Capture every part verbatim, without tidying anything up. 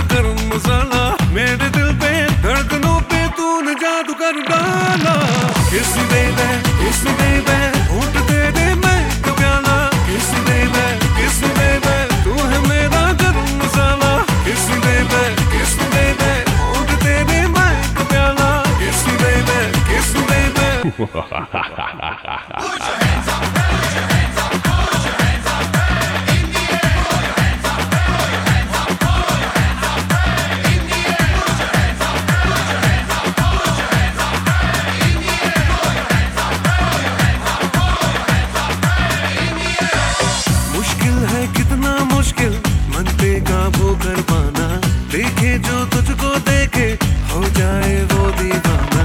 गरम मसाला, मेरे दिल पे धड़कनों पे तूने जादू कर डाला। किस बेबे किस बेबे होठ दे दे मैं तो प्याला। किस बेबे किस बेबे तू है मेरा गरम मसाला। किस बेबे किस बेबे होठ दे दे मैं तो प्याला। किस बेबे किस बेबे कितना मुश्किल मन पे काबू कर पाना, देखे जो तुझको देखे हो जाए वो दीवाना।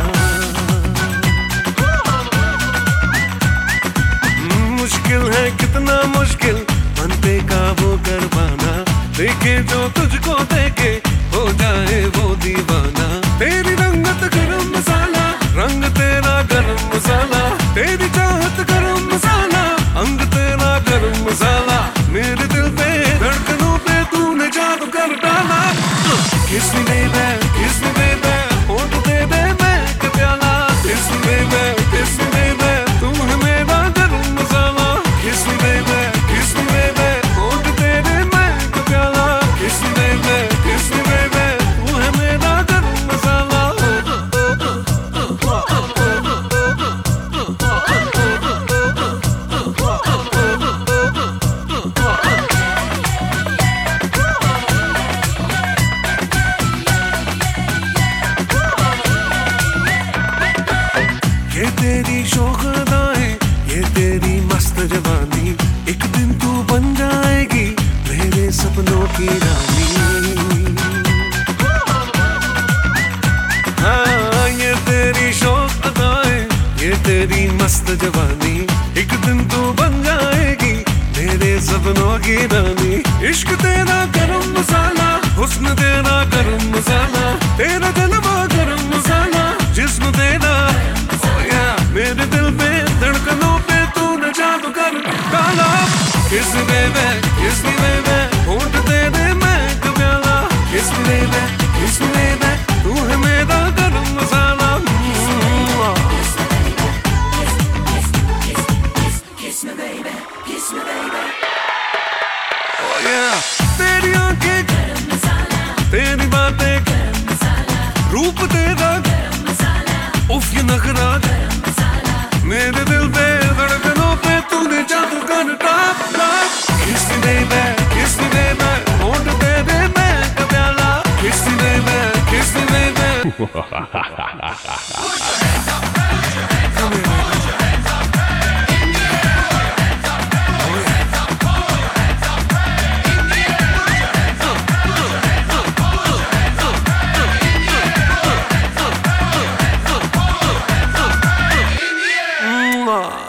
मुश्किल है कितना मुश्किल मन पे काबू कर पाना, देखे जो तुझको देखे हो जाए वो दीवाना। तेरी रंगत गरम मसाला, रंग तेरा गरम मसाला, तेरी चाहत गरम मसाला, अंग तेरा गरम मसाला, मेरे दिल पे धड़कनों पे तूने जादू कर डाला। किस बेबे किस बेबे होठ दे दे मैं का प्याला। किस बेबे किस बेबे तू है मेरा गरम मसाला। किस बेबे किस बेबे होठ दे दे मैं का प्याला। किस बेबे किस बेबे तू है मेरा गरम मसाला। ये तेरी शौक अदाएं, ये तेरी मस्त जवानी, एक दिन तू बन जाएगी मेरे सपनों की रानी। हाँ ये तेरी शौक अदाएं, ये तेरी मस्त जवानी, एक दिन तू बन जाएगी मेरे सपनों की रानी। इश्क तेरा गरम मसाला, हुस्न तेरा गरम मसाला, तेरा जलवा गरम मसाला, जिस्म तेरा मेरे दिल पे धड़कनों पे तूने जादू कर डाला। किस बेबे किस बेबे होठ दे दे मैं का प्याला। किस बेबे किस बेबे तू है मेरा गरम मसाला। Oh yeah, तेरी आंखें गरम मसाला, तेरी बातें गरम मसाला, रूप तेरा गरम मसाला, उफ ये नखरा मेरे दिल पे धड़कनों पे तूने जादू कर डाला। किस बेबे किस बेबे होठ दे दे मैं का प्याला। किस बेबे किस बेबे Mwah.